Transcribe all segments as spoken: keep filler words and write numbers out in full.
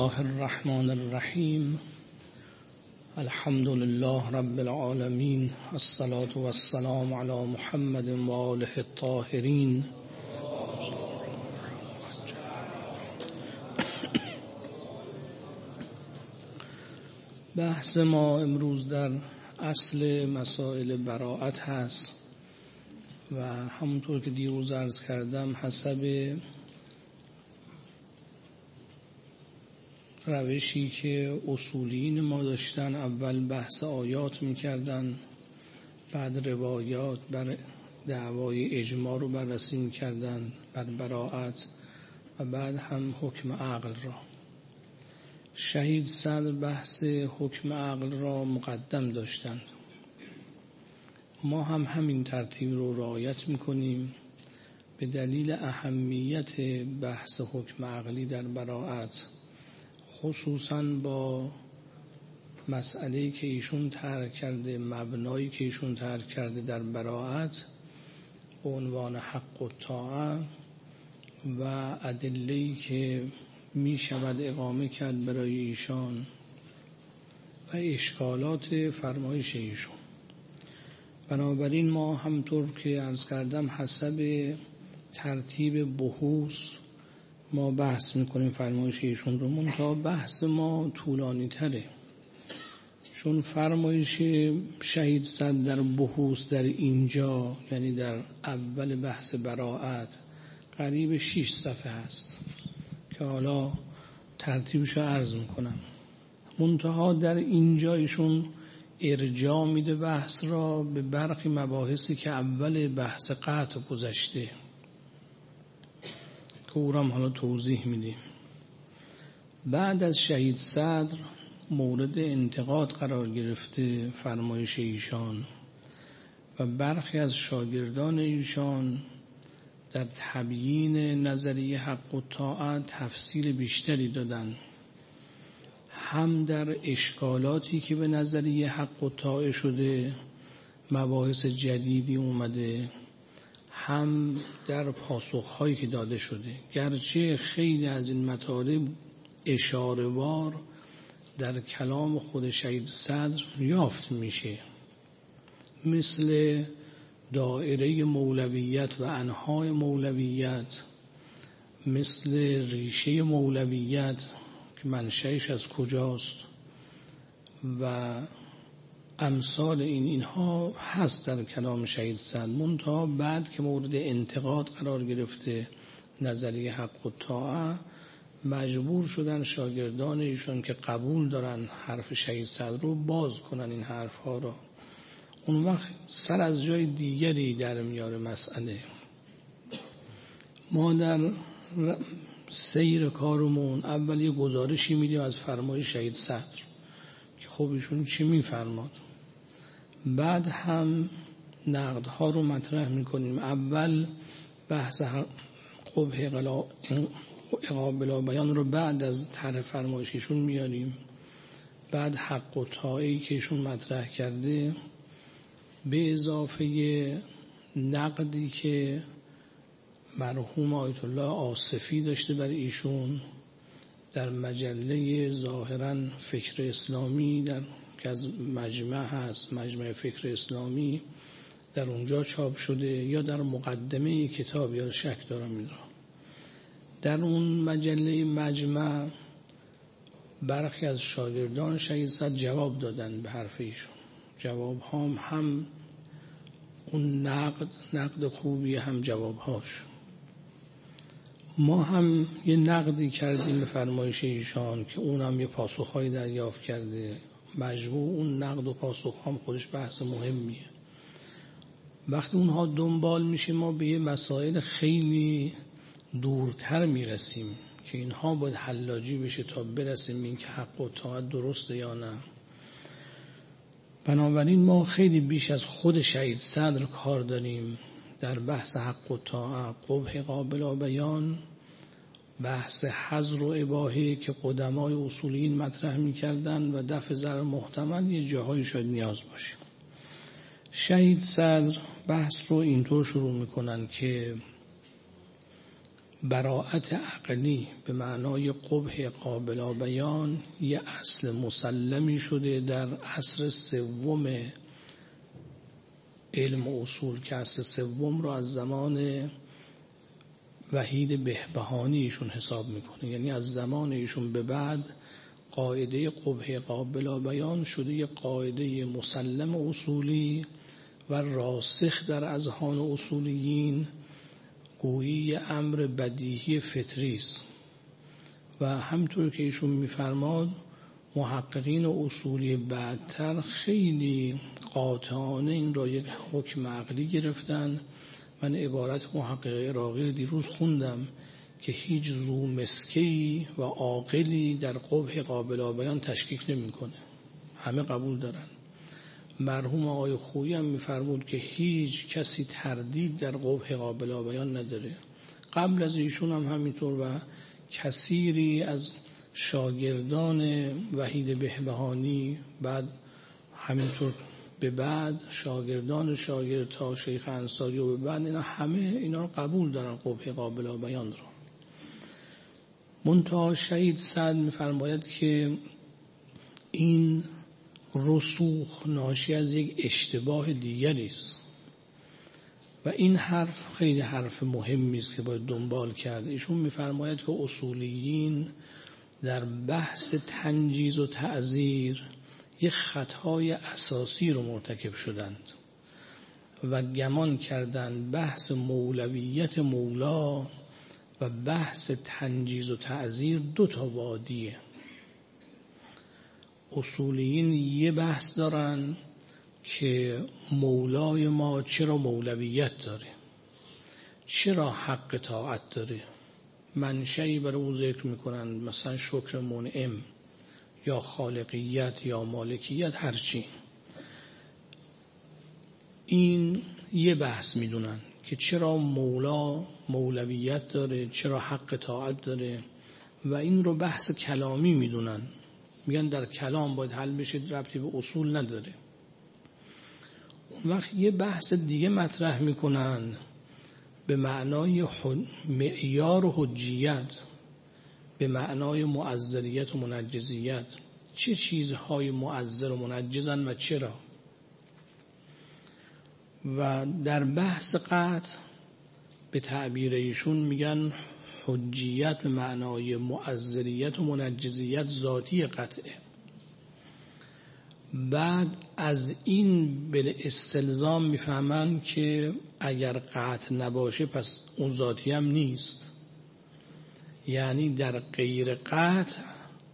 الله الرحمن الرحیم. الحمد لله رب العالمین، الصلاة والسلام علی محمد و آله الطاهرین. بحث ما امروز در اصل مسائل براءت هست و همونطور که دیروز عرض کردم حسب روشی که اصولیین ما داشتن، اول بحث آیات میکردن، بعد روایات بر دعوای اجماع رو بررسی میکردن بر براءت و بعد هم حکم عقل را. شهید صدر بحث حکم عقل را مقدم داشتند. ما هم همین ترتیب رو رعایت میکنیم به دلیل اهمیت بحث حکم عقلی در براءت، خصوصا با مسئله‌ای که ایشون ترک کرده، مبنایی که ایشون ترک کرده در براءت به عنوان حق و طاعه و ادله‌ای که می شود اقامه کرد برای ایشان و اشکالات فرمایش ایشون. بنابراین ما همطور که عرض کردم حسب ترتیب بحوث ما بحث میکنیم فرمایش ایشون رو، منتها بحث ما طولانی تره، چون فرمایش شهید صدر در بحوث در اینجا، یعنی در اول بحث براءت، قریب شش صفحه هست که حالا ترتیبش رو عرض میکنم. منتها در اینجا ایشون ارجاع میده بحث را به برخی مباحثی که اول بحث قطع گذشته که او را حالا توضیح میدیم. بعد از شهید صدر مورد انتقاد قرار گرفته فرمایش ایشان و برخی از شاگردان ایشان در تبیین نظریه حق و طاعت تفصیل بیشتری دادن، هم در اشکالاتی که به نظریه حق و طاعه شده مباحث جدیدی اومده، هم در پاسخهایی که داده شده، گرچه خیلی از این مطالب اشاره‌وار در کلام خود شهید صدر یافت میشه، مثل دائره مولویت و انهای مولویت، مثل ریشه مولویت که منشأش از کجاست و امثال این اینها هست در کلام شهید صدر. منتها بعد که مورد انتقاد قرار گرفته نظریه حق و طاعه، مجبور شدن شاگردان ایشون که قبول دارن حرف شهید صدر رو باز کنن این حرف ها رو. اون وقت سر از جای دیگری در میاره مسئله. ما در سیر کارمون اول یه گزارشی میدیم از فرمای شهید صدر که خب ایشون چی میفرماد، بعد هم نقدها رو مطرح میکنیم. اول بحث قبح اقابل بیان رو بعد از طرح فرمایشیشون میاریم، بعد حق و طاعه‌ای که ایشون مطرح کرده به اضافه نقدی که مرحوم آیت الله آصفی داشته بر ایشون در مجله ظاهرا فکر اسلامی در که از مجمع هست، مجمع فکر اسلامی، در اونجا چاپ شده، یا در مقدمه کتاب، یا شک دارم این را. در اون مجله مجمع برخی از شاگردان شهید صدر جواب دادن به حرف ایشون. جواب هم هم اون نقد نقد خوبی، هم جواب هاش. ما هم یه نقدی کردیم به فرمایش ایشان که اونم یه پاسخهایی دریافت کرده. مجموع اون نقد و پاسخ هم خودش بحث مهمیه. وقتی اونها دنبال میشه ما به یه مسائل خیلی دورتر میرسیم که اینها باید حلاجی بشه تا برسیم این که حق و طاعت درسته یا نه. بنابراین ما خیلی بیش از خود شهید صدر کار داریم در بحث حق و طاعت، قبح قابل بیان، بحث حظر و اباحه که قدمای اصولیین مطرح میکردن و دفع ضرر محتمل یه جاهایی شاید نیاز باشه. شهید صدر بحث رو اینطور شروع میکنن که براءت عقلی به معنای قبح قابل بیان یه اصل مسلمی شده در عصر سوم علم و اصول، که عصر سوم رو از زمان وحید بهبهانی ایشون حساب میکنه. یعنی از زمان ایشون به بعد قاعده قبح قابل بیان شده یه قاعده مسلم اصولی و راسخ در اذهان اصولیین، گویی امر بدیهی فطری است. و همطور که ایشون میفرماد محققین اصولی بعدتر خیلی قاطعانه این را یک حکم عقلی گرفتن. من عبارت محقق عراقی دیروز خوندم که هیچ ذو مسکی و عاقلی در قبح قابل بیان تشکیک نمیکنه، همه قبول دارن. مرحوم آقای خویی هم میفرمود که هیچ کسی تردید در قبح قابل بیان نداره. قبل از ایشون هم همینطور و کثیری از شاگردان وحید بهبهانی، بعد همینطور به بعد شاگردان شاگرد تا شیخ انصاری و به بعد اینا همه اینا رو قبول دارن قبح قابل بیان رو. منتها شهید سعد میفرماید که این رسوخ ناشی از یک اشتباه دیگری است و این حرف خیلی حرف مهمی است که باید دنبال کرد. ایشون میفرماید که اصولیین در بحث تنجیز و تعزیر یک خطای اساسی رو مرتکب شدند و گمان کردند بحث مولویت مولا و بحث تنجیز و تعزیر دو تا وادیه. اصولیین یه بحث دارن که مولای ما چرا مولویت داره، چرا حق طاعت داره، منشئی برای او ذکر میکنن، مثلا شکر منعم یا خالقیت یا مالکیت، هرچی. این یه بحث میدونن که چرا مولا مولویت داره، چرا حق طاعت داره و این رو بحث کلامی میدونن. میگن در کلام باید حل بشه، ربطی به اصول نداره. اون وقت یه بحث دیگه مطرح میکنن به معنای معیار و حجیت، به معنای معذریت و منجزیت. چه چیزهای معذر و منجزن و چرا؟ و در بحث قطع به تعبیر ایشون میگن حجیت به معنای معذریت و منجزیت ذاتی قطعه. بعد از این به استلزام میفهمن که اگر قطع نباشه پس اون ذاتی هم نیست. یعنی در غیر قطع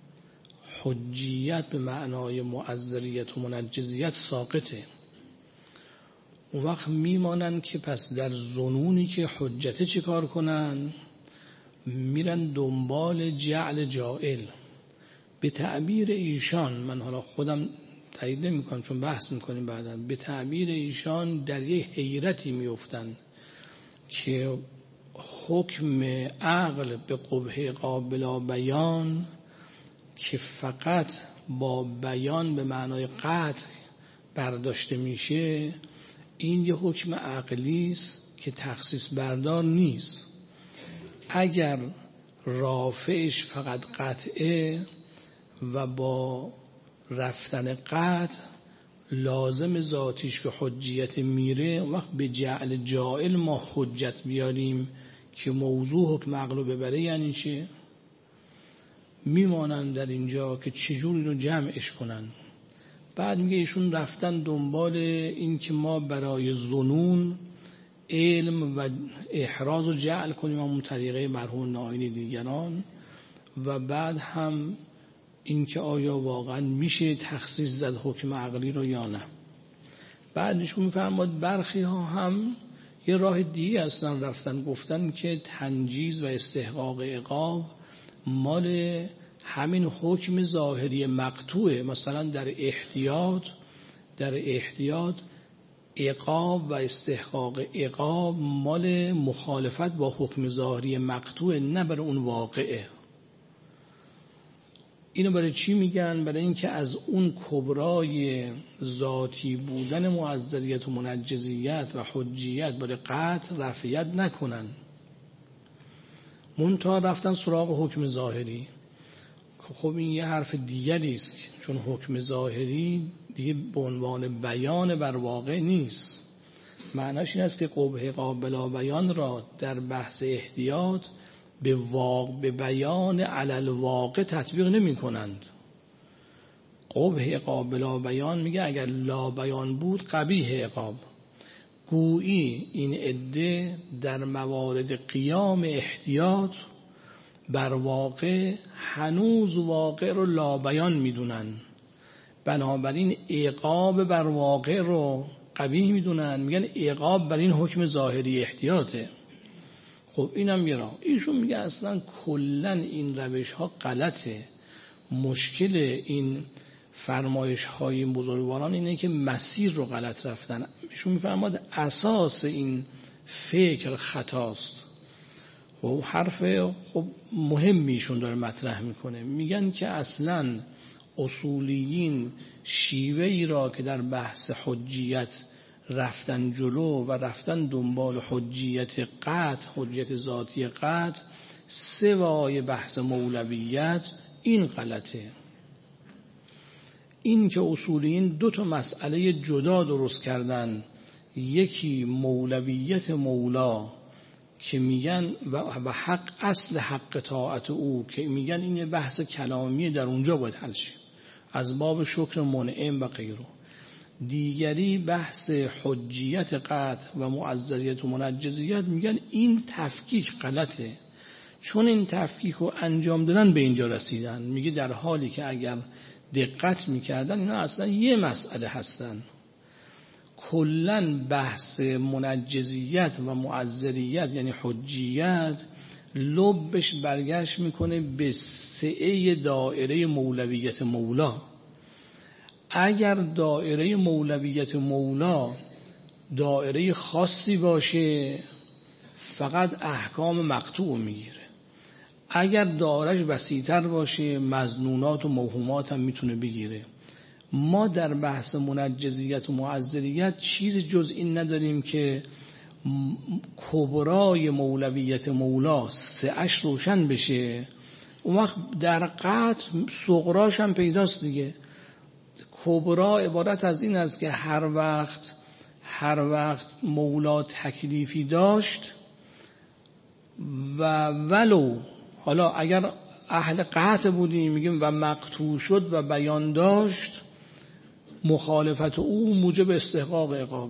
حجیت به معنای معذریت و منجزیت ساقطه. اون وقت میمانن که پس در ظنونی که حجته چی کار کنن؟ میرن دنبال جعل جائل. به تعبیر ایشان، من حالا خودم تایید نمی کنم چون بحث میکنیم بعدا، به تعبیر ایشان در یه حیرتی میفتن که حکم عقل به قبح قابل بیان که فقط با بیان به معنای قطع برداشته میشه، این یه حکم عقلی است که تخصیص بردار نیست. اگر رافعش فقط قطعه و با رفتن قطع لازم ذاتیش که حجیت میره، وقت به جعل جائل ما حجت بیاریم که موضوع حکم عقل ببره، یعنی چه؟ میمانن در اینجا که چجوری رو جمعش کنن. بعد میگه ایشون رفتن دنبال این که ما برای ظنون علم و احراز و جعل کنیم همون طریقه مرحوم نائینی دیگران، و بعد هم این که آیا واقعا میشه تخصیص زد حکم عقلی رو یا نه. بعدش میفرماد برخی ها هم یه راه دیگه هستن، رفتن گفتن که تنجیز و استحقاق عقاب مال همین حکم ظاهری مقطوعه. مثلا در احتیاط در احتیاط عقاب و استحقاق عقاب مال مخالفت با حکم ظاهری مقطوعه، نه برای اون واقعه. اینو برای چی میگن؟ برای اینکه از اون کبرای ذاتی بودن معذریت و منجزیت و حجیت برای قطع رفعیت نکنن. منتها رفتن سراغ حکم ظاهری. خب این یه حرف دیگری است، چون حکم ظاهری دیگه به عنوان بیان بر واقع نیست. معناش این است که قبح قابل بیان را در بحث احتیاط به واقع به بیان علل واقع تطبیق نمی کنند. قبح قابل بیان میگه اگر لا بیان بود قبیح عقاب. گویی این عده در موارد قیام احتیاط بر واقع هنوز واقع رو لا بیان میدونن، بنابراین عقاب بر واقع رو قبیح میدونن، میگن عقاب بر این حکم ظاهری احتیاطه. خب اینم میرا ایشون میگه اصلا کلن این روش ها غلطه. مشکل این فرمایش های بزرگواران اینه که مسیر رو غلط رفتن. ایشون میفرماد اساس این فکر خطاست. خب حرف خب مهمیشون داره مطرح میکنه. میگن که اصلا اصولیین شیوه ای را که در بحث حجیت رفتن جلو و رفتن دنبال حجیت قطع، حجیت ذاتی قطع سوای بحث مولویت، این غلطه. این که اصولیین دو تا مسئله جدا درست کردن، یکی مولویت مولا که میگن و حق اصل حق طاعت او که میگن این یه بحث کلامی در اونجا باید حل شه از باب شکر منعم و غیره. دیگری بحث حجیت قطع و معذریت و منجزیت، میگن این تفکیک غلطه، چون این تفکیک رو انجام دادن به اینجا رسیدن. میگه در حالی که اگر دقت میکردن اینا اصلا یه مسئله هستن. کلن بحث منجزیت و معذریت یعنی حجیت لبش برگشت میکنه به سعه دائره مولویت مولا. اگر دائره مولویت مولا دائره خاصی باشه فقط احکام مقطوع میگیره، اگر دائرهش وسیع‌تر باشه مظنونات و موهومات هم میتونه بگیره. ما در بحث منجزیت و معذریت چیز جز این نداریم که کبرای مولویت مولا سعش روشن بشه، اون وقت در قطع صغراش هم پیداست دیگه. کبرا عبارت از این است که هر وقت هر وقت مولا تکلیفی داشت و ولو حالا اگر اهل قطع بودیم میگیم و مقطوع شد و بیان داشت، مخالفت او موجب استحقاق عقابه.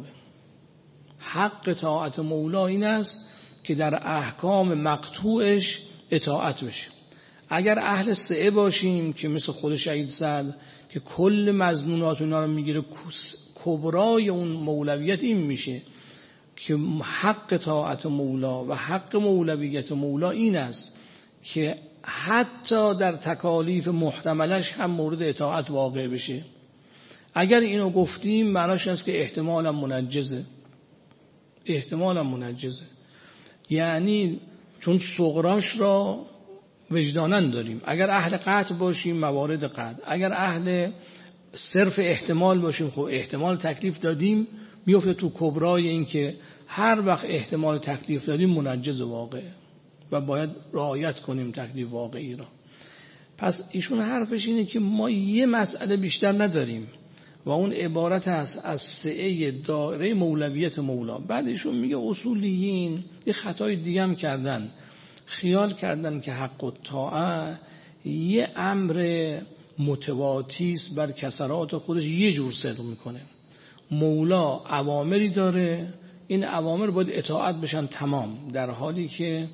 حق اطاعت مولا این است که در احکام مقطوعش اطاعت بشه. اگر اهل سعه باشیم که مثل خود شهید سعد که کل مظنونات اینا رو میگیره، کبرای اون مولویت این میشه که حق اطاعت مولا و حق مولویت مولا این است که حتی در تکالیف محتملش هم مورد اطاعت واقع بشه. اگر اینو گفتیم معناش است که احتمالا منجزه، احتمالا منجزه، یعنی چون صغراش را وجدانن داریم. اگر اهل قطع باشیم موارد قطع، اگر اهل صرف احتمال باشیم خب احتمال تکلیف دادیم میفته تو کبرای این که هر وقت احتمال تکلیف دادیم منجز واقعه و باید رعایت کنیم تکلیف واقعی را. پس ایشون حرفش اینه که ما یه مسئله بیشتر نداریم و اون عبارت است از سعه دائره مولویت مولا. بعد ایشون میگه اصولیین یه خطای دیگه هم کردن، خیال کردن که حق و طاعه یه امر متواتی است بر کسرات خودش یه جور صدق میکنه. مولا اوامری داره، این اوامر باید اطاعت بشن تمام، در حالی که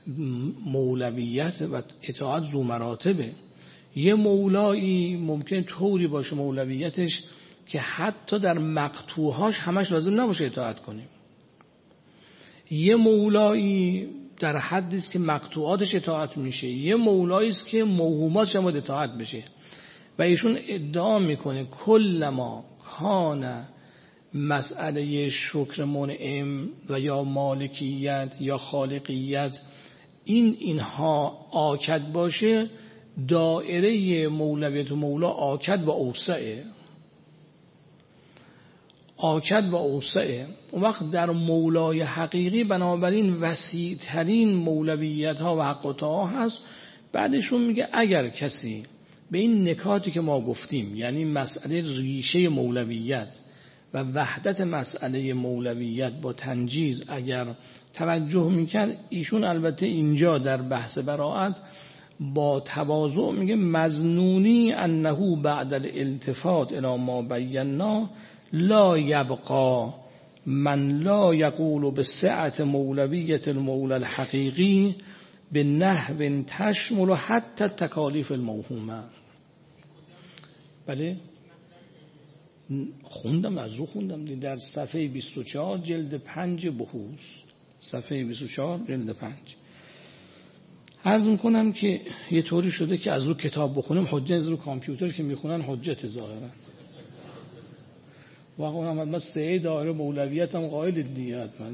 مولویت و اطاعت ذو مراتبه. یه مولایی ممکن طوری باشه مولویتش که حتی در مقطوعهاش همش لازم نباشه اطاعت کنیم. یه مولایی در حدی است که مقطوعاتش اطاعت میشه، یه مولایی است که موهوماتش هم باید اطاعت بشه. و ایشون ادعا میکنه کل ما کان مسئله شکر منعم و یا مالکیت یا خالقیت این اینها آکد باشه، دائره مولویت و مولا آکد و اوسعه. آکد و اوسعه. اون وقت در مولای حقیقی بنابراین وسیع ترین مولویت ها و حق و طاعه هست. بعدشون میگه اگر کسی به این نکاتی که ما گفتیم، یعنی مسئله ریشه مولویت و وحدت مسئله مولویت با تنجیز اگر توجه میکرد، ایشون البته اینجا در بحث براءت با تواضع میگه مظنونی انه بعد الالتفات الی ما بینا لا یبقى من لا یقول بسعة مولویت المولى الحقیقی به نحو تشمل حتی تکالیف الموهومه. بله خوندم، از رو خوندم در صفحه بیست و چهار جلد پنج بحوث، صفحه بیست و چهار جلد پنج. عرض میکنم که یه طوری شده که از رو کتاب بخونم حجت، از رو کامپیوتر که میخونن حجت ظاهرا. واقعا من سه دایره مولویت هم قائل دیگه. من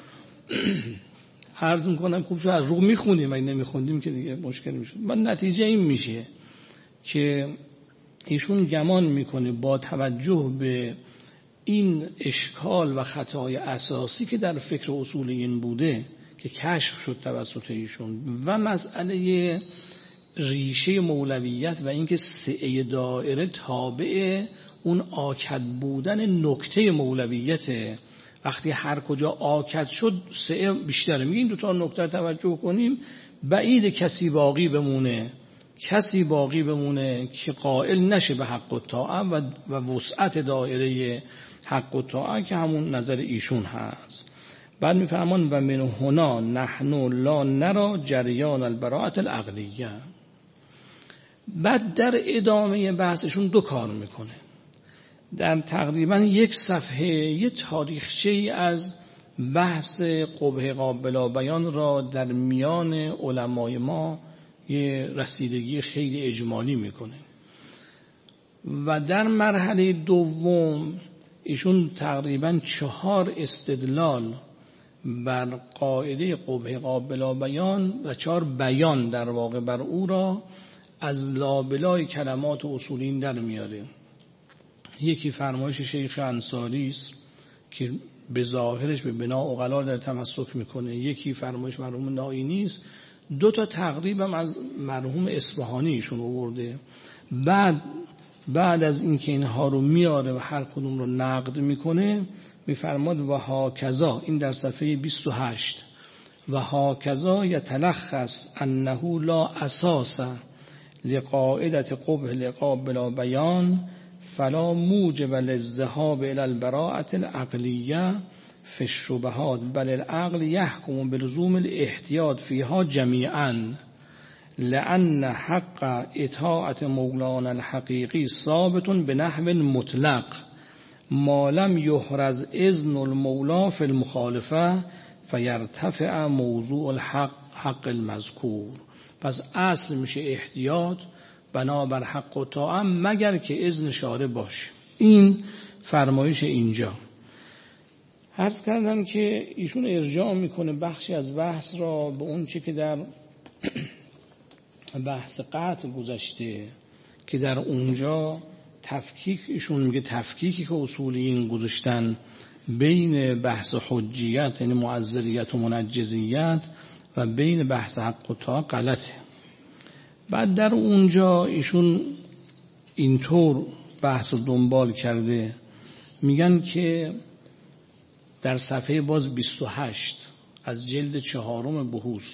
عرض میکنم خوب شد از رو میخونیم، اگه نمیخوندیم که دیگه مشکل میشد. من نتیجه این میشه که ایشون گمان میکنه با توجه به این اشکال و خطای اساسی که در فکر اصولیین بوده که کشف شد توسط ایشون و مسئله ریشه مولویت و اینکه سعه دائره تابع اون آکد بودن نکته مولویت، وقتی هر کجا آکد شد سعه بیشتره. میگه این دو تا نکته توجه کنیم، بعید کسی باقی بمونه کسی باقی بمونه که قائل نشه به حق و طاعه و, و وسعت دائره حق و طاعه که همون نظر ایشون هست. بعد میفرمان و من هنا نحن لا نرا جریان البراءة العقلیه. بعد در ادامه بحثشون دو کار میکنه. در تقریبا یک صفحه یه تاریخچه از بحث قبح قابل بیان را در میان علمای ما یه رسیدگی خیلی اجمالی میکنه و در مرحله دوم ایشون تقریبا چهار استدلال بر قاعده قبح قابل بیان و چهار بیان در واقع بر او را از لابلای کلمات اصولین در میاره. یکی فرمایش شیخ انصاری است که به ظاهرش به بنا عقلا در تمسک میکنه، یکی فرمایش مرحوم نائینی است، دو تا تقریبا از مرحوم اصفهانی ایشون آورده. بعد بعد از اینکه اینها رو میاره و هر کدوم رو نقد میکنه میفرماد و هاکذا، این در صفحه بیست و هشت، و هاکذا یتلخص انه لا اساس لقاعدة قبح لقابل بیان فلا موجب للذهاب الى البراءة العقلیه فی الشبهات بل العقل يحكم بلزوم الاحتیاط فيها جميعا لأن حق اطاعة مولانا الحقيقي ثابت بنحو مطلق ما لم يحرز اذن المولى في المخالفه فيرتفع موضوع الحق حق المذکور. پس اصل میشه احتیاط بنابر حق و طاعه مگر که اذن شارع باشه. این فرمایش اینجا. عرض کردم که ایشون ارجاع میکنه بخشی از بحث را به اون چی که در بحث قطع گذشته که در اونجا تفکیک، ایشون میگه تفکیکی که اصولیین گذاشتن بین بحث حجیت یعنی معذریت و منجزیت و بین بحث حق و طاعه غلطه. بعد در اونجا ایشون اینطور بحث رو دنبال کرده، میگن که در صفحه باز بیست و هشت از جلد چهارم بحوث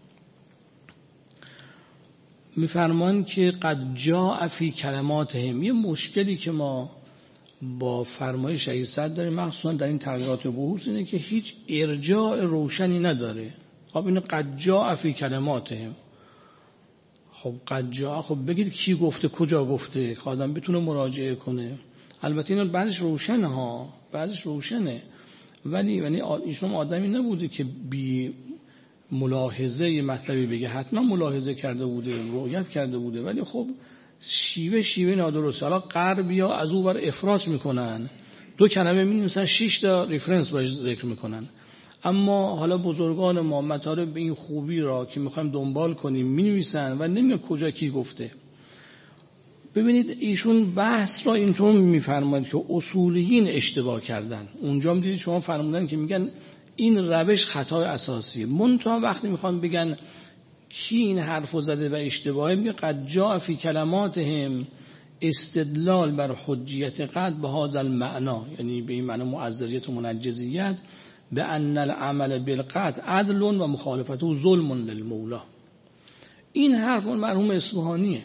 میفرمان که قد جاء فی کلماتهم. یه مشکلی که ما با فرمایش شهید صدر داریم مخصوصا در این تغییرات بحوث اینه که هیچ ارجاع روشنی نداره. خب این قد جاء فی کلماتهم، خب قد جاء، خب بگید کی گفته کجا گفته که آدم بتونه مراجعه کنه. البته این بعضش روشنه ها، بعضش روشنه، ولی یعنی ایشون آدمی نبوده که بی ملاحظه یه مطلبی بگه، حتما ملاحظه کرده بوده، رؤیت کرده بوده، ولی خب شیوه شیوه نادرسته. حالا غربیا از اون ور افراط میکنن، دو کلمه می‌نویسن شش تا ریفرنس باش ذکر میکنن. اما حالا بزرگان ما مطالب به این خوبی را که میخوایم دنبال کنیم می‌نویسن و نمیگن کجا کی گفته. ببینید ایشون بحث را اینطور میفرماید که اصولیین اشتباه کردن. اونجا میدید شما فرمودن که میگن این روش خطای اساسیه، منتها وقتی میخوان بگن کی این حرفو زده و اشتباهه، میگه قد جاء فی کلماتهم استدلال بر حجیت قد به هذا المعنا، یعنی به این معنی معذریت و منجزیت، به ان العمل بالقد عدل و مخالفته ظلم للمولا. این حرف مرحوم اصفهانیه.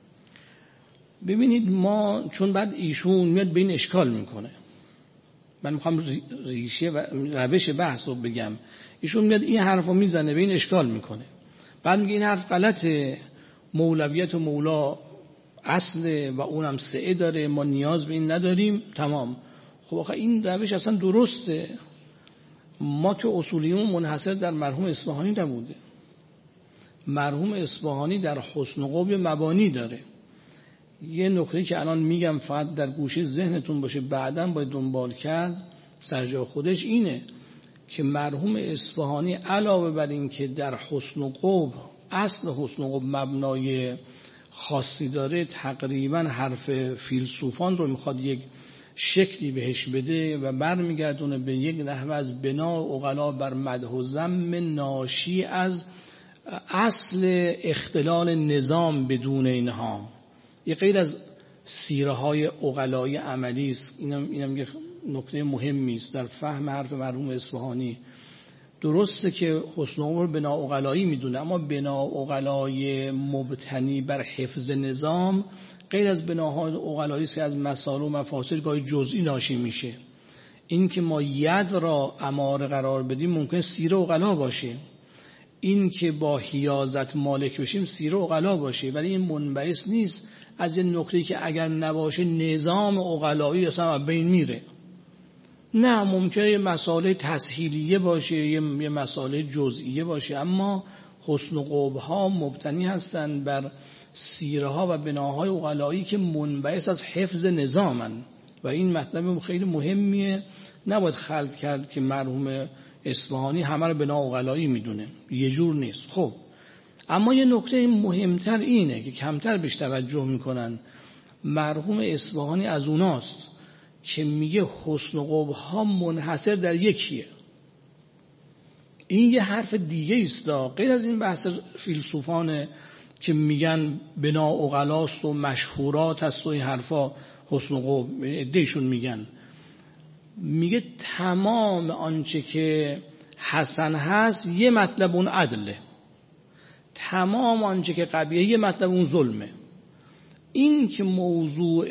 ببینید ما چون بعد ایشون میاد به این اشکال میکنه، من میخوام ریشه و روش بحث رو بگم، ایشون میاد این حرف رو میزنه به این اشکال میکنه، بعد میگه این حرف غلطه، مولویت و مولا اصله و اونم سعه داره، ما نیاز به این نداریم، تمام. خب آخه این روش اصلا درسته، ما که اصولیون منحصر در مرحوم اصفهانی نبوده. مرحوم اصفهانی در حسن و قوب مبانی داره. یه نکته که الان میگم فقط در گوشه ذهنتون باشه، بعداً باید دنبال کرد، سرجا خودش اینه که مرحوم اصفهانی علاوه بر این که در حسن و قوب، اصل حسن و قوب مبنای خاصی داره، تقریباً حرف فیلسوفان رو میخواد یک شکلی بهش بده و برمیگردونه به یک نحوه از بنا عقلا بر مدح و ذم ناشی از اصل اختلال نظام بدون اینها. یه غیر از سیره های عقلای عملی است. اینم اینم یه نکته مهمی است در فهم حرف مرحوم اصفهانی. درسته که حسن عمر بنا عقلایی میدونه، اما بنا عقلای مبتنی بر حفظ نظام غیر از بناهای عقلایی است که از مسائل و مفاسد گاهی جزئی ناشی میشه. این که ما ید را اماره قرار بدیم ممکن سیره عقلا باشه، این که با حیازت مالک بشیم سیره عقلا باشه، ولی این منبعث نیست از این نکته که اگر نباشه نظام عقلایی اصلا بین میره. نه، ممکنه یه مسئله تسهیلیه باشه، یه مسئله جزئیه باشه، اما حسن و قبح مبتنی هستند بر سیره ها و بناهای عقلایی که منبعث از حفظ نظامن و این مطلب خیلی مهمیه، نباید خلط کرد که مرحوم اصفهانی همه رو بنا عقلایی میدونه، یه جور نیست. خب اما یه نکته مهمتر اینه که کمتر بهش توجه میکنن، مرحوم اصفهانی از اوناست که میگه حسن و قبح ها منحصر در یکیه. این یه حرف دیگه است، غیر از این بحث فیلسوفانه که میگن بنا عقلاست و مشهورات هست و این حرفا، حسن و قبح ادهشون میگن، میگه تمام آنچه که حسن هست یه مطلب اون عدله، تمام آنچه که قبیحه یه مطلب اون ظلمه. این که موضوع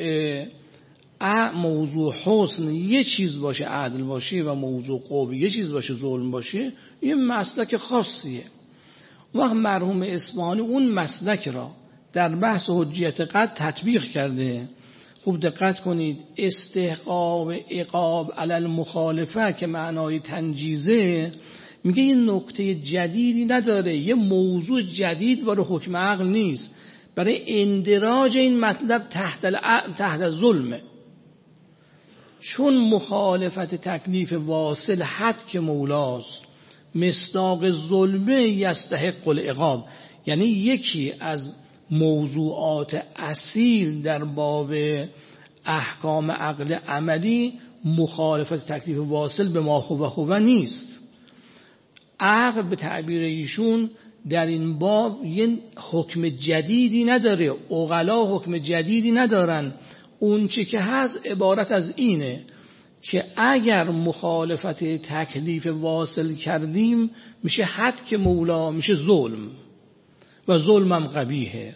موضوع حسن یه چیز باشه عدل باشه و موضوع قبح یه چیز باشه ظلم باشه، یه مسلک خاصیه. وقت مرحوم اصفهانی اون مسلک را در بحث حجیت قد تطبیق کرده. خوب دقت کنید، استحقاق عقاب علی المخالفه که معنای تنجیزه، میگه این نکته جدیدی نداره، یه موضوع جدید برای حکم عقل نیست، برای اندراج این مطلب تحت تحت ظلمه. چون مخالفت تکلیف واصل حد که مولاست، مصداق ظلمه یستحق العقاب، یعنی یکی از موضوعات اصیل در باب احکام عقل عملی مخالفت تکلیف واصل به ما خوبه خوبه نیست. عقل به تعبیر ایشون در این باب یه حکم جدیدی نداره، عقلا حکم جدیدی ندارن. اون چی که هست عبارت از اینه که اگر مخالفت تکلیف واصل کردیم میشه حد که مولا، میشه ظلم و ظلمم قبیحه،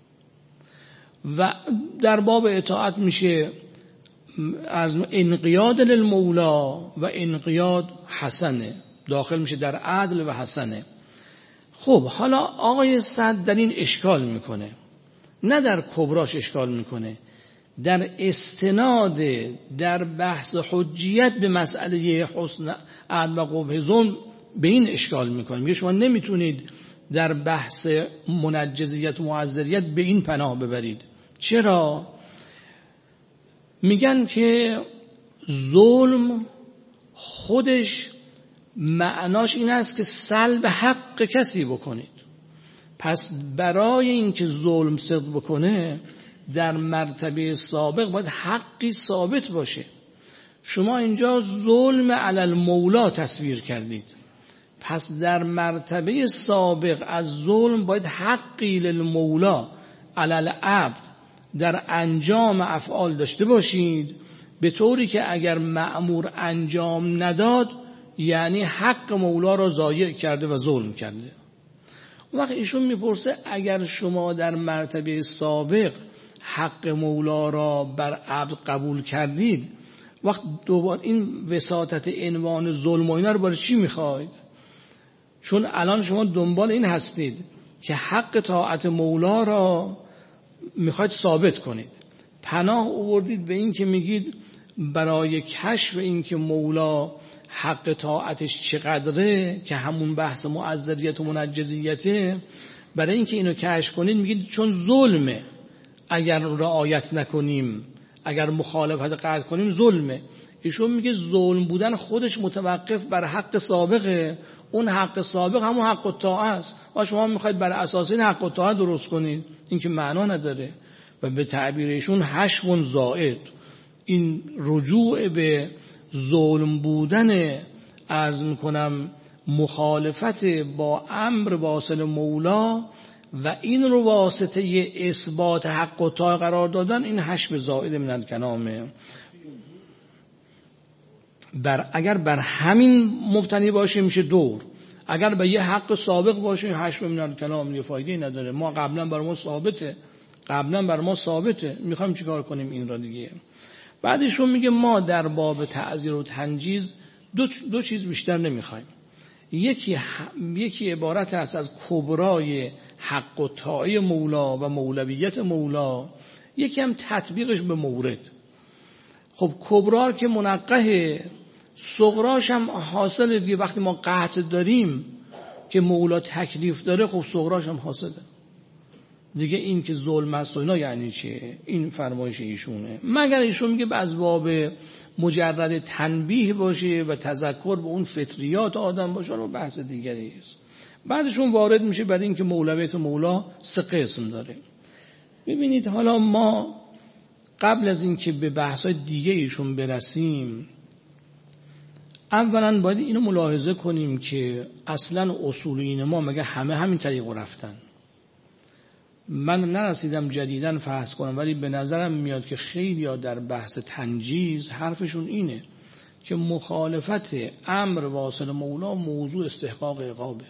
و در باب اطاعت میشه از انقیاد للمولا و انقیاد حسنه، داخل میشه در عدل و حسنه. خب حالا آقای سعد در این اشکال میکنه، نه در کبراش اشکال میکنه، در استناد در بحث حجیت به مسئله حسن عدل و قبح ظلم به این اشکال میکنه. میگه شما نمیتونید در بحث منجزیت و معذریت به این پناه ببرید. چرا؟ میگن که ظلم خودش معناش این است که سلب حق کسی بکنید، پس برای اینکه ظلم صدق بکنه در مرتبه سابق باید حقی ثابت باشه. شما اینجا ظلم علی المولا تصویر کردید، پس در مرتبه سابق از ظلم باید حقی للمولا علی العبد در انجام افعال داشته باشید، به طوری که اگر مأمور انجام نداد یعنی حق مولا را ضایع کرده و ظلم کرده. وقت ایشون میپرسه اگر شما در مرتبه سابق حق مولا را بر عبد قبول کردید، وقت دوباره این وساطت عنوان ظلم و اینا رو برای چی میخواید؟ چون الان شما دنبال این هستید که حق طاعت مولا را میخواید ثابت کنید، پناه آوردید به این که میگید برای کشف این که مولا حق طاعتش چقدره که همون بحث معذریت و منجزیته، برای این که اینو کشف کنید میگید چون ظلمه، اگر رعایت نکنیم، اگر مخالفت قطع کنیم ظلمه. ایشون میگه ظلم بودن خودش متوقف بر حق سابقه، اون حق سابق همون حق الطاعه است و شما میخواید بر اساس این حق الطاعه درست کنید، این که معنا نداره. و به تعبیر ایشون حشو زائد، این رجوع به ظلم بودن عرض میکنم مخالفت با امر واصل مولا و این رو واسطه اثبات حق و طاعه قرار دادن، این حشو زائد من الکلامه. بر اگر بر همین مبتنی باشه میشه دور، اگر به یه حق سابق باشه حشو من الکلام، یه فایده نداره. ما قبلا بر ما ثابته، قبلا بر ما ثابته، میخوایم چیکار کنیم این را دیگه. بعدشون میگه ما در باب تعزیر و تنجیز دو, دو چیز بیشتر نمیخوایم. یکی یکی عبارت است از کبرای حق و طاعه مولا و مولویت مولا، یکی هم تطبیقش به مورد. خب کبرار که منقحه، صغراش هم حاصله دیگه. وقتی ما قطع داریم که مولا تکلیف داره، خب صغراش هم حاصله دیگه. این که ظلم است و اینا یعنی چیه؟ این فرمایش ایشونه. مگر ایشون میگه از باب مجرد تنبیه باشه و تذکر به اون فطریات آدم باشه، رو بحث دیگری است. بعدشون وارد میشه برای اینکه مولویت مولا سه قسم داره. ببینید حالا ما قبل از اینکه به بحث‌های دیگه ایشون برسیم، اولا باید اینو ملاحظه کنیم که اصلا اصولین ما مگه همه همین طریق رفتن؟ من نرسیدم جدیداً فحص کنم، ولی به نظرم میاد که خیلی ها در بحث تنجیز حرفشون اینه که مخالفت امر واصل مولا موضوع استحقاق عقابه.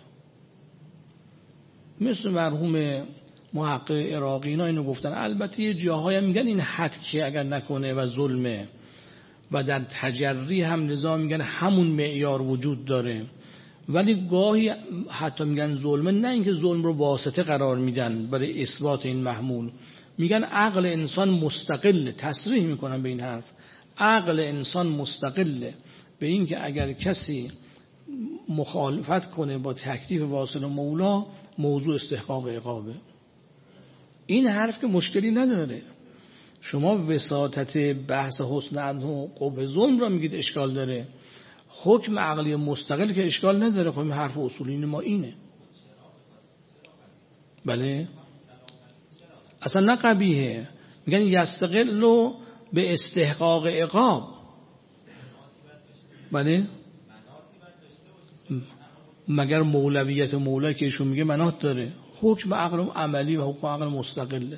مثل مرحوم محقق عراقی اینا اینو گفتن. البته یه جاهای هم میگن این حد که اگر نکنه و ظلمه، و در تجری هم لذا میگن همون معیار وجود داره، ولی گاهی حتی میگن ظلمه، نه اینکه ظلم رو واسطه قرار میدن برای اثبات این محمول، میگن عقل انسان مستقله، تصریح میکنن به این حرف، عقل انسان مستقله به این که اگر کسی مخالفت کنه با تکلیف واصل مولا موضوع استحقاق عقابه. این حرف که مشکلی نداره. شما وساطت بحث حسن عدل و قبح ظلم را میگید اشکال داره، حکم عقلی مستقل که اشکال نداره. خب این حرف اصولین ما اینه. بله اصلا نه قبیحه، میگن یستقل به استحقاق عقاب. بله مگر مولویت مولا که ایشون میگه مناط داره، حکم عقل عملی و حکم عقل مستقله.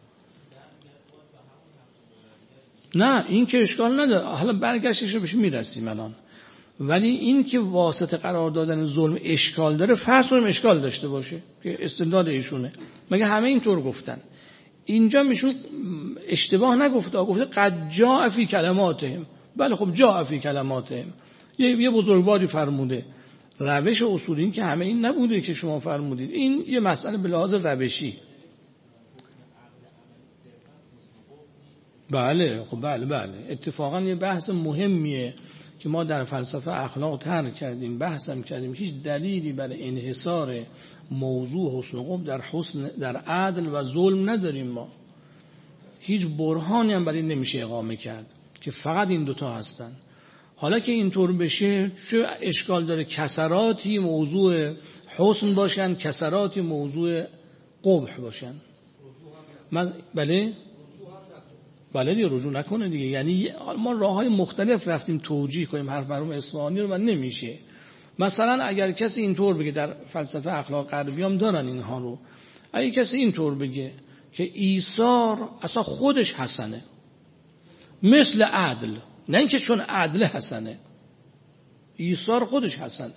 نه این که اشکال نداره، حالا برگشتش رو بهش میرسیم الان. ولی این که واسطه قرار دادن ظلم اشکال داره، فرض کنیم اشکال داشته باشه که استدلال ایشونه، مگه همه اینطور گفتن؟ اینجا میشون اشتباه نگفته، گفته قد جاء فی کلماتهم. بله خب جاء فی کلماتهم، یه یه بزرگواری فرموده. روش اصولین که همه این نبوده که شما فرمودید، این یه مسئله به لحاظ روشی. بله خب بله بله اتفاقا یه بحث مهمیه که ما در فلسفه اخلاق طرح کردیم، بحثم کردیم. هیچ دلیلی برای انحصار موضوع حسن و قبح در حسن در عدل و ظلم نداریم. ما هیچ برهانی هم برای این نمیشه اقامه کرد که فقط این دوتا هستن. حالا که اینطور بشه چه اشکال داره کسراتی موضوع حسن باشن، کسراتی موضوع قبح باشن؟ من بله بله دیگه رجوع نکنه دیگه. یعنی ما راههای مختلف رفتیم توجیه کنیم حرف مرحوم اصفهانی رو و نمیشه. مثلا اگر کسی اینطور بگه، در فلسفه اخلاق غربی هم دارن اینها رو، اگه کسی اینطور بگه که ایثار اصلا خودش حسنه مثل عدل، نه اینکه چون عدل حسنه، ایثار خودش حسنه.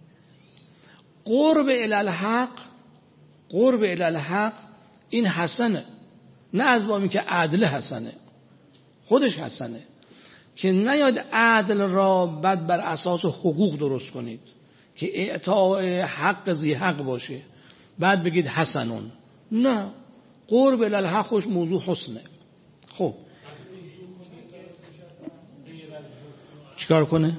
قرب الی الحق، قرب الی الحق این حسنه، نه از باب اینکه عدل حسنه، خودش حسنه. که نیاید عدل را بعد بر اساس حقوق درست کنید که اعطاء حق ذی حق باشه بعد بگید حسنون. نه، قرب الی الحق خوش موضوع حسنه. خب چیکار کنه؟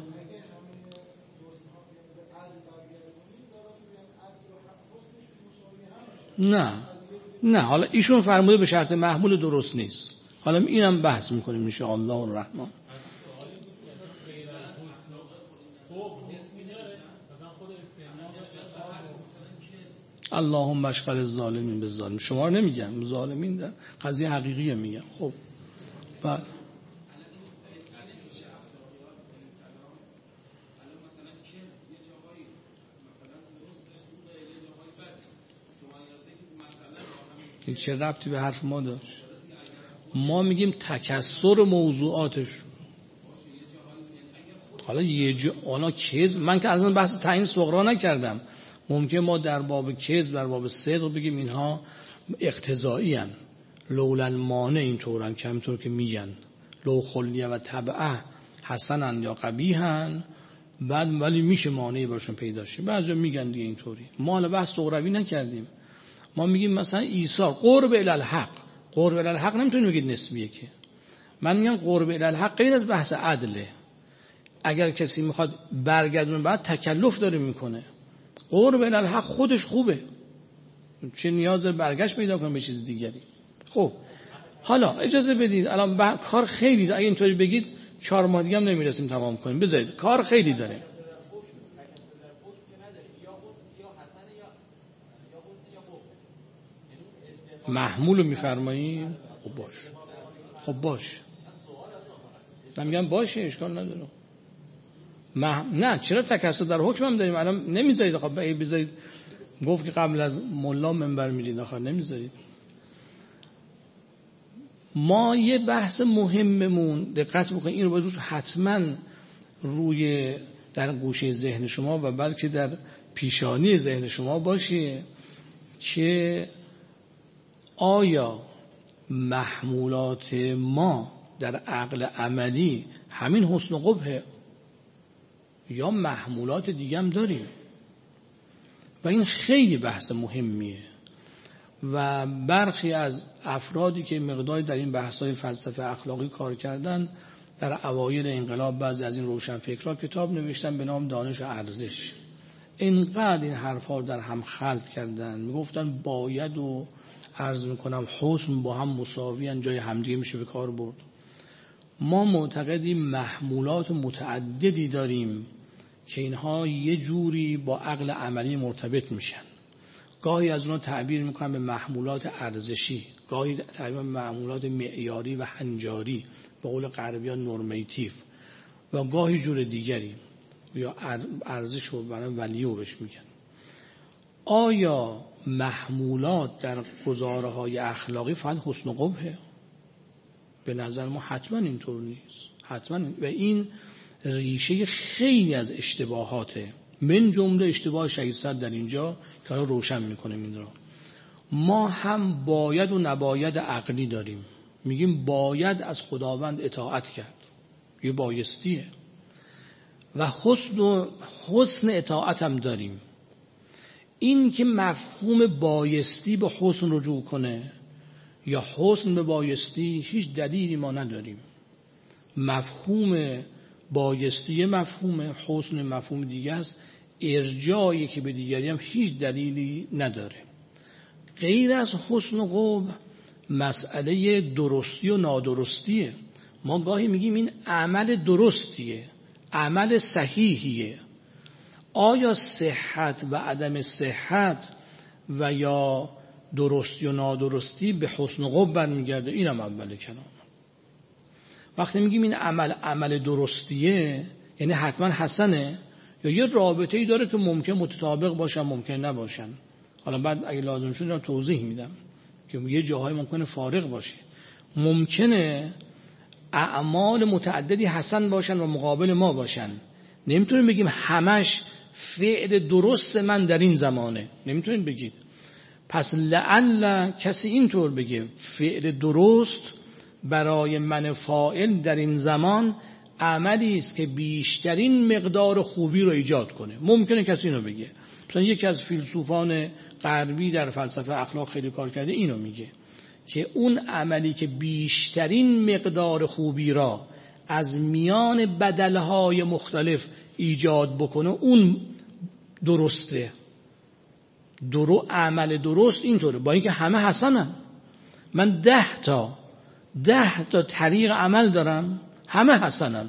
نه نه، حالا ایشون فرموده به شرط محمول درست نیست. حالا اینم بحث میکنیم ان شاء الله الرحمن. اللهم اشغل الظالمین بالظالمین. شما رو نمیگم، ظالمین در قضیه حقیقیه میگم. خب بعد این چه ربطی به حرف ما داشت؟ ما میگیم تکثر موضوعاتش. حالا یه جا حالا کذب، من که اصلا بحث تعیین صغرا نکردم. ممکن ما در باب کذب، در باب صدق بگیم اینها اقتضایی ان، لولا المانع اینطورن که همینطور که میگن لو خلیه و تبعه حسنن یا قبیحن، بعد ولی میشه مانعی براشون پیدا شه. بعضیا میگن دیگه اینطوری. ما حالا بحث صغروی نکردیم. ما میگیم مثلا ایثار قرب الی الحق. قرب الی الحق نمیتونید بگید نسبیه که. من میگم قرب الی الحق غیر از بحث عدله. اگر کسی میخواد برگردونه بعد تکلف داره میکنه. قرب الی الحق خودش خوبه، چه نیاز داره برگشت پیدا کنه به چیز دیگری. خب حالا اجازه بدید الان با... کار خیلی داره. اگه اینطوری بگید چهار ماه دیگه هم نمیرسیم تمام کنیم. بذارید کار خیلی داره. محمول رو میفرمایید؟ خب باش، خب باش، من میگم باشه، اشکال نداره. مح... نه چرا تکسر در حکم هم داریم. الان نمیذارید. خب بذارید گفت که قبل از ملا منبر میرید، آخر نمیذارید. ما یه بحث مهممون دقت بکنید، این رو باید حتما روی در گوشه ذهن شما و بلکه در پیشانی ذهن شما باشه که آیا محمولات ما در عقل عملی همین حسن و قبحه یا محمولات دیگه هم داریم؟ و این خیلی بحث مهمیه و برخی از افرادی که مقداری در این بحث‌های فلسفه اخلاقی کار کردن در اوایل انقلاب، بعضی از این روشنفکرها کتاب نوشتن به نام دانش و ارزش. اینقدر این حرفا در هم خلط کردن، میگفتن باید و عرض میکنم حسن با هم مساوی، جای همدیگه میشه به کار برد. ما معتقدیم محمولات متعددی داریم که اینها یه جوری با عقل عملی مرتبط میشن. گاهی از اونها تعبیر میکنن به محمولات ارزشی، گاهی تعبیر به محمولات معیاری و هنجاری به قول غربیان نورمیتیو، و گاهی جور دیگری یا ارزش رو برای ولیو بهش میگن. آیا محمولات در گزاره های اخلاقی فقط حسن و قبحه؟ به نظر ما حتما اینطور نیست. حتما. و این ریشه خیلی از اشتباهاته، من جمله اشتباه شهید صدر در اینجا که الان روشن میکنیم این را. ما هم باید و نباید عقلی داریم. میگیم باید از خداوند اطاعت کرد، یه بایستیه، و حسن و حسن اطاعت هم داریم. این که مفهوم بایستی به حسن رجوع کنه یا حسن به بایستی، هیچ دلیلی ما نداریم. مفهوم بایستی مفهوم، حسن مفهوم دیگه است. ارجاعی که به دیگری هم هیچ دلیلی نداره. غیر از حسن و قبح مسئله درستی و نادرستیه. ما گاهی میگیم این عمل درستیه، عمل صحیحیه. آیا صحت و عدم صحت و یا درستی و نادرستی به حسن و قبح برمیگرده؟ اینم اول کلام. وقتی میگیم این عمل عمل درستیه یعنی حتما حسنه یا یه رابطه‌ای داره که ممکن متطابق باشن ممکن نباشن. حالا بعد اگه لازم شد من توضیح میدم که یه جاهای ممکنه فارق باشه. ممکنه اعمال متعددی حسن باشن و مقابل ما باشن. نمیتونیم بگیم همش فعل درست من در این زمانه، نمیتونیم بگید. پس لعل کسی اینطور بگه فعل درست برای من فاعل در این زمان عملی است که بیشترین مقدار خوبی رو ایجاد کنه. ممکنه کسی اینو بگه. مثلا یکی از فیلسوفان غربی در فلسفه اخلاق خیلی کار کرده اینو میگه که اون عملی که بیشترین مقدار خوبی را از میان بدلهای مختلف ایجاد بکنه اون درسته. درو عمل درست اینطوره. با اینکه همه حسنن، من ده تا ده تا طریق عمل دارم همه حسنن،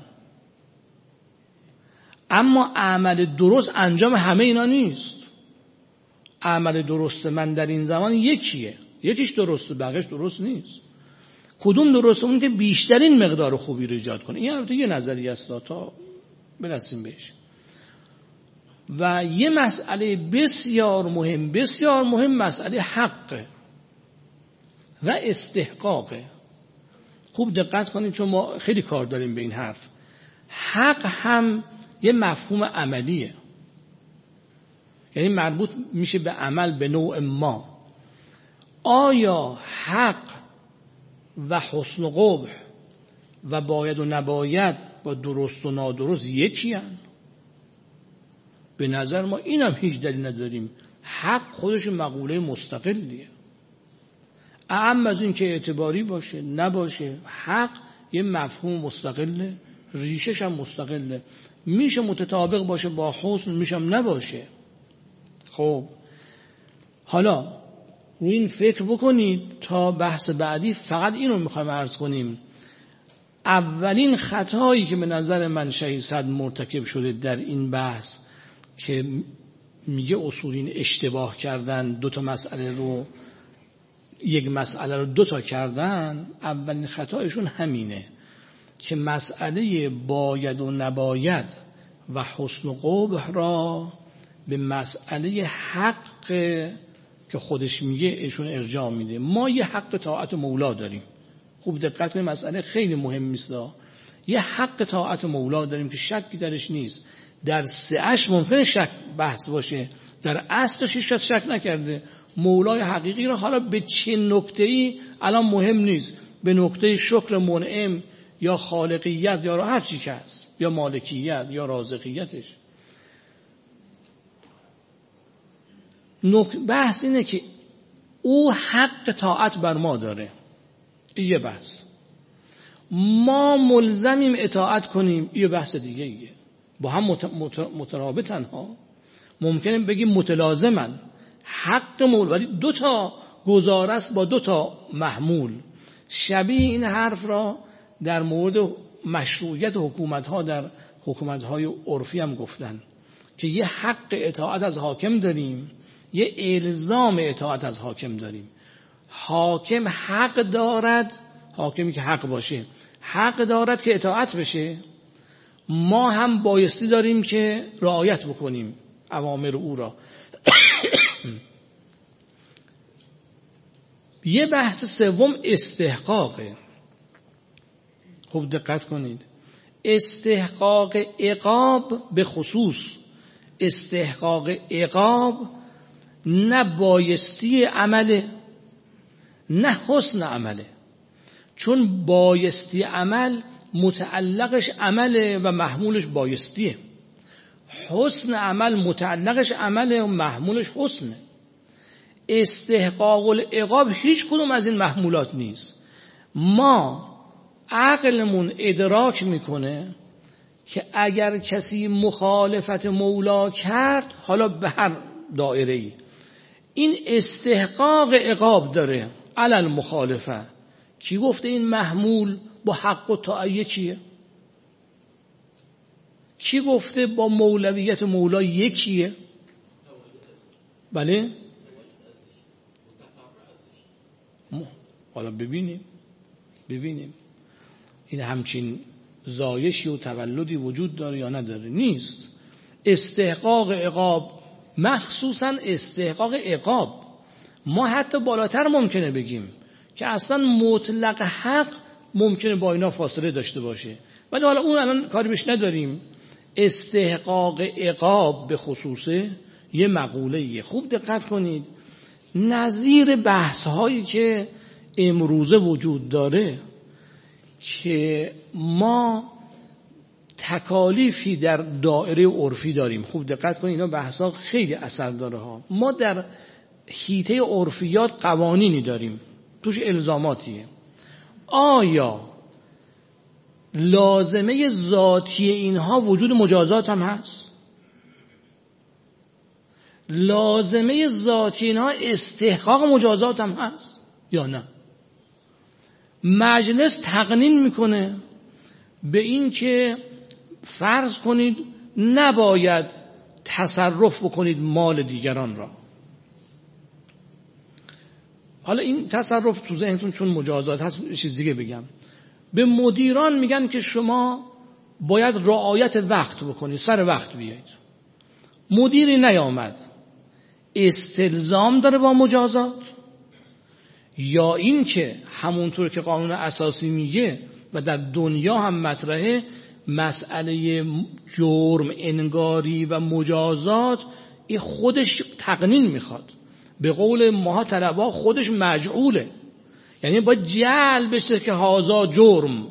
اما عمل درست انجام همه اینا نیست. عمل درست من در این زمان یکیه، یکیش درسته بقیش درست نیست. کدوم درسته؟ اون که بیشترین مقدار خوبی رو ایجاد کنه. این البته یه نظریه است تا برسیم بهش. و یه مسئله بسیار مهم بسیار مهم مسئله حق و استحقاقه. خوب دقت کنید چون ما خیلی کار داریم به این حرف. حق هم یه مفهوم عملیه، یعنی مربوط میشه به عمل به نوع ما. آیا حق و حسن و قبح و باید و نباید با درست و نادرست یکی هن؟ به نظر ما اینم هیچ دلیل نداریم. حق خودش مقوله مستقلیه، اعم از این که اعتباری باشه نباشه. حق یه مفهوم مستقله، ریشش هم مستقله، میشه متطابق باشه با حسن، میشه هم نباشه. خب حالا روی این فکر بکنید تا بحث بعدی. فقط اینو میخوایم عرض کنیم. اولین خطایی که به نظر من شهید صدر مرتکب شده در این بحث که میگه اصولین اشتباه کردن، دو تا مسئله رو یک مسئله رو دو تا کردن، اولین خطایشون همینه که مسئله باید و نباید و حسن و قبح را به مسئله حق که خودش میگه ایشون ارجاع میده. ما یه حق طاعت مولا داریم. خوب دقت کنید، مسئله خیلی مهم است. یه حق طاعت مولا داریم که شکی درش نیست. در سعه‌اش ممکنه شک بحث باشه، در اصلش هیچ کس شک نکرده. مولای حقیقی را حالا به چه نکته‌ای الان مهم نیست، به نکته شکر منعم یا خالقیت یا هر چی که هست، یا مالکیت یا رازقیتش. بحث اینه که او حق طاعت بر ما داره. این یه بحث. ما ملزمیم اطاعت کنیم، این بحث دیگه ایه. با هم مترابطن ها. ممکنه بگیم متلازمن. حق مول ولی دو تا گزاره است با دو تا محمول. شبیه این حرف را در مورد مشروعیت حکومت ها در حکومت های عرفی هم گفتن که یه حق اطاعت از حاکم داریم، یه الزام اطاعت از حاکم داریم. حاکم حق دارد، حاکمی که حق باشه حق دارد که اطاعت بشه. ما هم بایستی داریم که رعایت بکنیم اوامر او را. یه بحث سوم استحقاقه. خوب دقت کنید. استحقاق عقاب به خصوص استحقاق عقاب نه بایستی عمله نه حسن عمله. چون بایستی عمل متعلقش عمله و محمولش بایستیه. حسن عمل متعلقش عمله و محمولش حسنه. استحقاق العقاب هیچ کدوم از این محمولات نیست. ما عقلمون ادراک میکنه که اگر کسی مخالفت مولا کرد، حالا به هر دایره‌ای، این استحقاق عقاب داره علل مخالفه. کی گفته این محمول با حق و طاعت چیه؟ کی گفته با مولویت مولا یکیه؟ بله؟ حالا ببینیم ببینیم این همچین زایشی و تولدی وجود داره یا نداره؟ نیست. استحقاق عقاب، مخصوصا استحقاق عقاب، ما حتی بالاتر ممکنه بگیم که اصلا مطلق حق ممکنه با اینا فاصله داشته باشه، ولی حالا اون الان کاری بهش نداریم. استحقاق عقاب به خصوصه یه مقوله‌ایه. خوب دقت کنید، نظیر بحث هایی که امروزه وجود داره که ما تکالیفی در دایره عرفی داریم. خوب دقت کنید، اینا بحث ها خیلی اثر داره ها. ما در حیطه عرفیات قوانینی داریم، توش الزاماتیه. آیا لازمه ذاتی اینها وجود مجازات هم هست؟ لازمه ذاتی اینها استحقاق مجازات هم هست یا نه؟ مجلس تقنین میکنه به این که فرض کنید نباید تصرف بکنید مال دیگران را. حالا این تصرف تو ذهنتون چون مجازات هست چیز دیگه بگم. به مدیران میگن که شما باید رعایت وقت بکنید، سر وقت بیایید. مدیری نیامد، استلزام داره با مجازات؟ یا این که همونطور که قانون اساسی میگه و در دنیا هم مطرحه، مسئله جرم انگاری و مجازات این خودش تقنین میخواد. به قول ماها طلبا خودش مجعوله، یعنی باید جعل بشه که هازا جرم.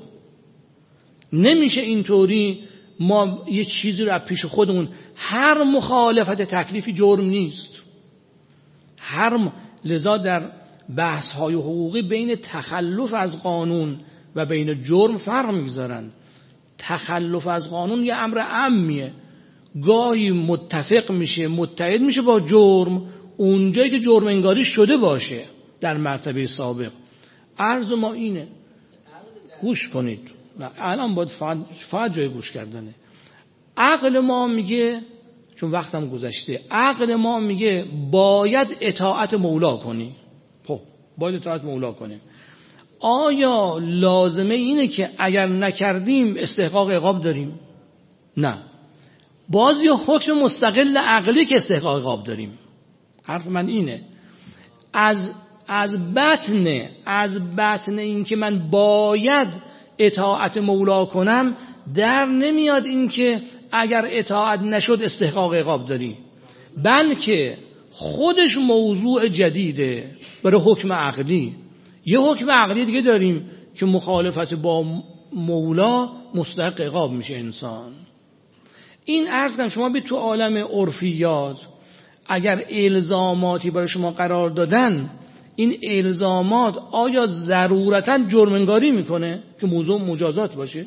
نمیشه اینطوری ما یه چیزی رو پیش خودمون، هر مخالفت تکلیفی جرم نیست. هر م... لذا در بحث های حقوقی بین تخلف از قانون و بین جرم فرق میگذارن. تخلف از قانون یه امر عامیه، گاهی متفق میشه متحد میشه با جرم اونجایی که جرم انگاری شده باشه در مرتبه سابق. عرض ما اینه، گوش کنید، الان باید فقط, فقط جای گوش کردنه. عقل ما میگه، چون وقتم گذشته، عقل ما میگه باید اطاعت مولا کنی. خب باید اطاعت مولا کنیم. آیا لازمه اینه که اگر نکردیم استحقاق عقاب داریم؟ نه. باز یه حکم مستقل عقلی که استحقاق عقاب داریم. حرف من اینه، از از بطن از بطن این که من باید اطاعت مولا کنم در نمیاد این که اگر اطاعت نشد استحقاق عقاب داری، بلکه خودش موضوع جدیده برای حکم عقلی. یه حکم عقلی دیگه داریم که مخالفت با مولا مستحق عقاب میشه انسان. این عرض کنم شما به تو عالم عرفیات اگر الزاماتی برای شما قرار دادن، این الزامات آیا ضرورتاً جرم‌انگاری میکنه که موضوع مجازات باشه؟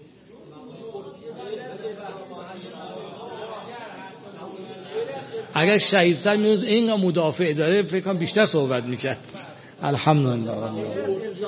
اگر شهید سر میوز اینقدر مدافع داره فکر کنم بیشتر صحبت میکرد. الحمدلله.